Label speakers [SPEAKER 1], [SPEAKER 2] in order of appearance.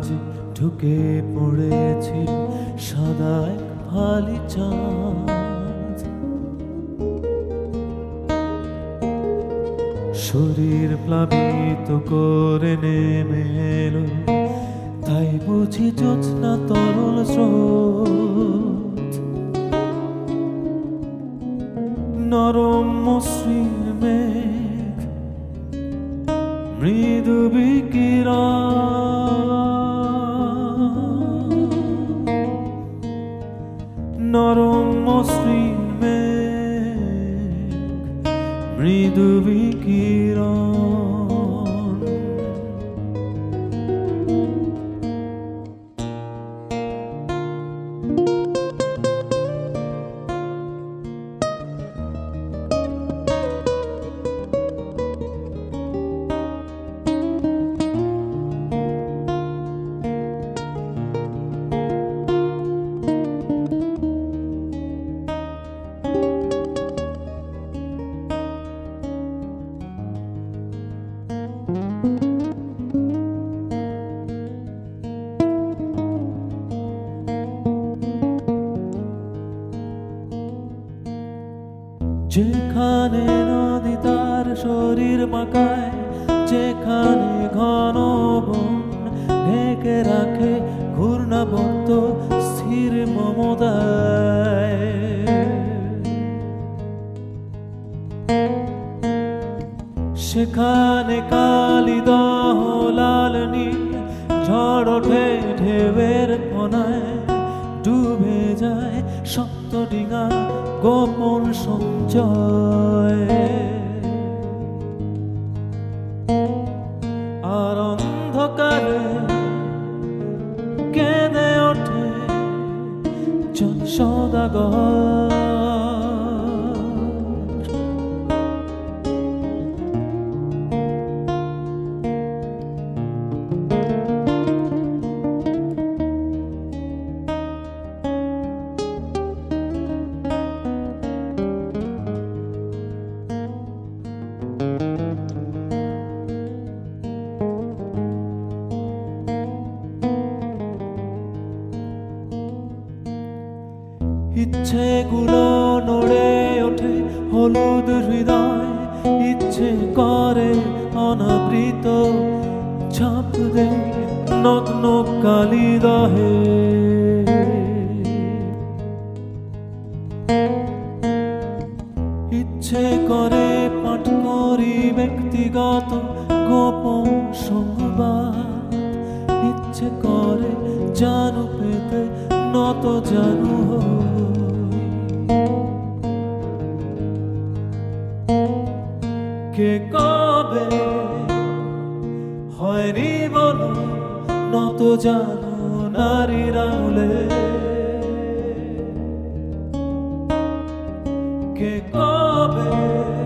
[SPEAKER 1] আজ ঢুকে পড়েছি সাদা এক ফালি চাঁদ। শরীর প্লাবিত করে নেমে এলো, তাই বুঝি জ্যোৎস্না তরল স্রোত। নরম মসৃণ মেঘ, মৃদু বিকিরণ, নরম মসৃণ মেঘ, মৃদু বিকিরণ। যেখানে নদী তার শরীর মাকায়, যেখানে ঘন বন ঢেকে রাখে ঘূর্ণাবর্ত স্থির মমতায়, সেখানে কালিদহ লাল নীল ঝড় ওঠে ঢেউয়ের কোনায়, ডুবে যায় শক্ত ডিঙা গোপন সঞ্চয়। আর অন্ধকারে কেঁদে ওঠে জন সদাগর। ইচ্ছেগুলো নড়ে ওঠে হলুদ হৃদয়, ইচ্ছে করে অনাবৃত ছাপ দে নগ্ন কালিদহে। ইচ্ছে করে পাঠ করি ব্যক্তিগত গোপন সংবাদ, ইচ্ছে করে জানু পেতে নত জানু হই। কে কবে হয়নি বলো নত জানু নারীরা হলে, কে কবে